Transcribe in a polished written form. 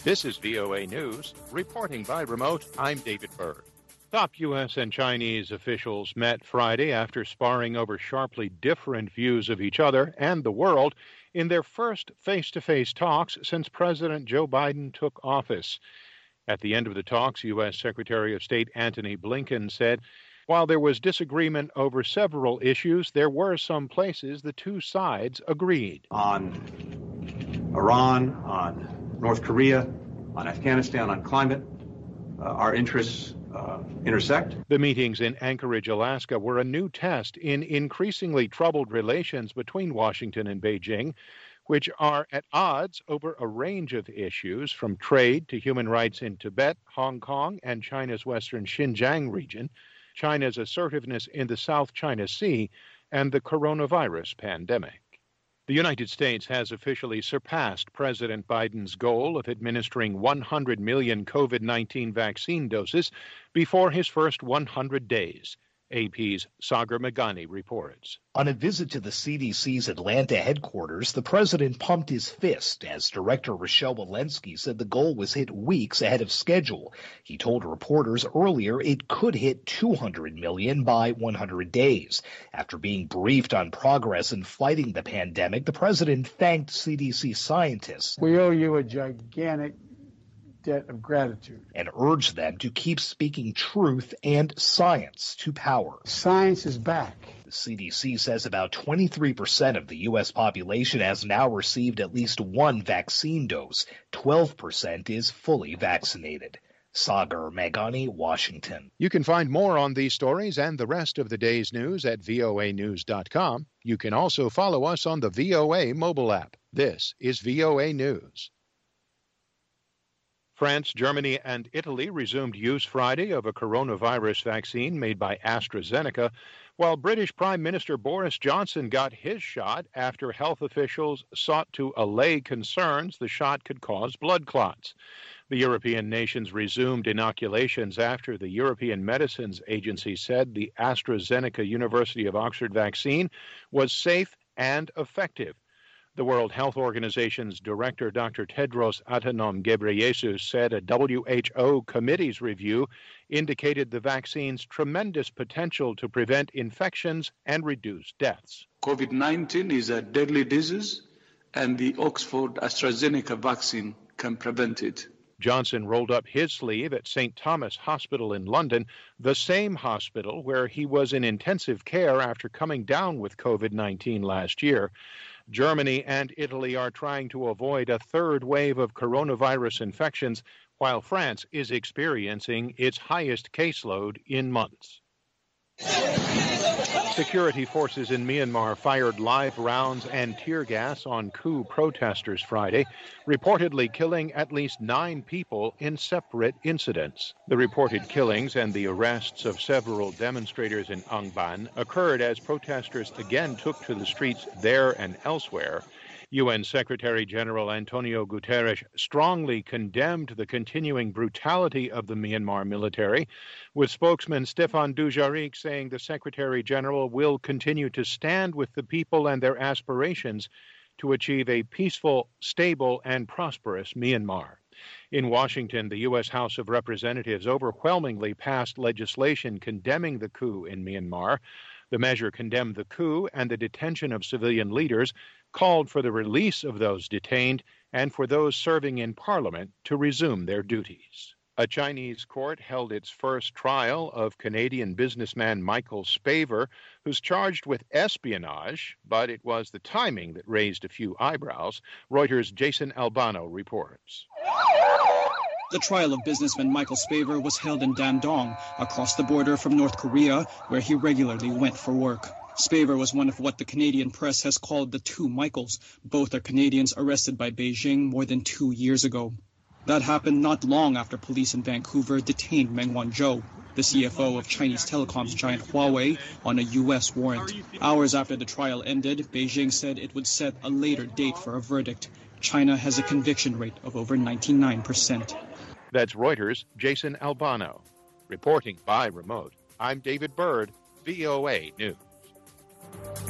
This is VOA News. Reporting by remote, I'm David Byrd. Top U.S. and Chinese officials met Friday after sparring over sharply different views of each other and the world in their first face-to-face talks since President Joe Biden took office. At the end of the talks, U.S. Secretary of State Antony Blinken said, while there was disagreement over several issues, there were some places the two sides agreed. On Iran, on North Korea, on Afghanistan, on climate, our interests intersect. The meetings in Anchorage, Alaska were a new test in increasingly troubled relations between Washington and Beijing, which are at odds over a range of issues from trade to human rights in Tibet, Hong Kong, and China's western Xinjiang region, China's assertiveness in the South China Sea, and the coronavirus pandemic. The United States has officially surpassed President Biden's goal of administering 100 million COVID-19 vaccine doses before his first 100 days. AP's Sagar Meghani reports. On a visit to the CDC's Atlanta headquarters, the president pumped his fist as Director Rochelle Walensky said the goal was hit weeks ahead of schedule. He told reporters earlier it could hit 200 million by 100 days. After being briefed on progress in fighting the pandemic, the president thanked CDC scientists. We owe you a gigantic debt of gratitude. And urged them to keep speaking truth and science to power. Science is back. The CDC says about 23% of the U.S. population has now received at least one vaccine dose. 12% is fully vaccinated. Sagar Meghani, Washington. You can find more on these stories and the rest of the day's news at voanews.com. You can also follow us on the VOA mobile app. This is VOA News. France, Germany, and Italy resumed use Friday of a coronavirus vaccine made by AstraZeneca, while British Prime Minister Boris Johnson got his shot after health officials sought to allay concerns the shot could cause blood clots. The European nations resumed inoculations after the European Medicines Agency said the AstraZeneca University of Oxford vaccine was safe and effective. The World Health Organization's director, Dr. Tedros Adhanom Ghebreyesus, said a WHO committee's review indicated the vaccine's tremendous potential to prevent infections and reduce deaths. COVID-19 is a deadly disease, and the Oxford AstraZeneca vaccine can prevent it. Johnson rolled up his sleeve at St. Thomas Hospital in London, the same hospital where he was in intensive care after coming down with COVID-19 last year. Germany and Italy are trying to avoid a third wave of coronavirus infections, while France is experiencing its highest caseload in months. Security forces in Myanmar fired live rounds and tear gas on coup protesters Friday, reportedly killing at least 9 people in separate incidents. The reported killings and the arrests of several demonstrators in Angban occurred as protesters again took to the streets there and elsewhere. UN Secretary General Antonio Guterres strongly condemned the continuing brutality of the Myanmar military, with spokesman Stéphane Dujarric saying the Secretary General will continue to stand with the people and their aspirations to achieve a peaceful, stable, and prosperous Myanmar. In Washington, the U.S. House of Representatives overwhelmingly passed legislation condemning the coup in Myanmar. The measure condemned the coup and the detention of civilian leaders, called for the release of those detained and for those serving in Parliament to resume their duties. A Chinese court held its first trial of Canadian businessman Michael Spavor, who's charged with espionage, but it was the timing that raised a few eyebrows. Reuters' Jason Albano reports. The trial of businessman Michael Spavor was held in Dandong, across the border from North Korea, where he regularly went for work. Spavor was one of what the Canadian press has called the two Michaels. Both are Canadians arrested by Beijing more than 2 years ago. That happened not long after police in Vancouver detained Meng Wanzhou, the CFO of Chinese telecoms giant Huawei, on a U.S. warrant. Hours after the trial ended, Beijing said it would set a later date for a verdict. China has a conviction rate of over 99%. That's Reuters' Jason Albano. Reporting by remote, I'm David Byrd, VOA News.